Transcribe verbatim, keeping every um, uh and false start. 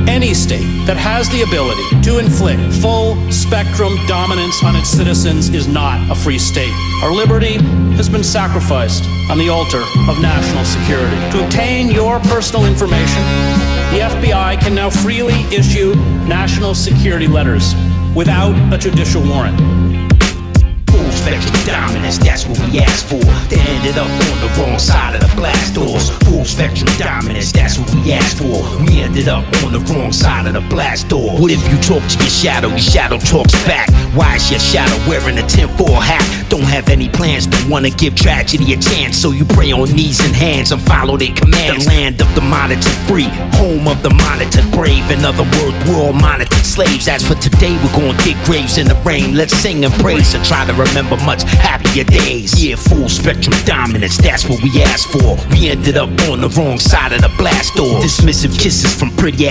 Any state that has the ability to inflict full spectrum dominance on its citizens is not a free state. Our liberty has been sacrificed on the altar of national security. To obtain your personal information, the F B I can now freely issue national security letters without a judicial warrant. Full spectrum dominance, that's what we asked for. They ended up on the wrong side of the glass doors. Full spectrum dominance, that's what we asked for. We ended up on the wrong side of the blast door. What if you talk to your shadow, your shadow talks back? Why is your shadow wearing a tinfoil hat? Don't have any plans, don't wanna give tragedy a chance, so you pray on knees and hands and follow their commands. The land of the monitored free, home of the monitored brave. In other words, we're all monitored slaves. As for today, we're gonna dig graves in the rain. Let's sing and praise and try to remember much happier days. Yeah, full spectrum dominance, that's what we asked for. We ended up on the wrong side of the blast door. Dismissive kisses from pretty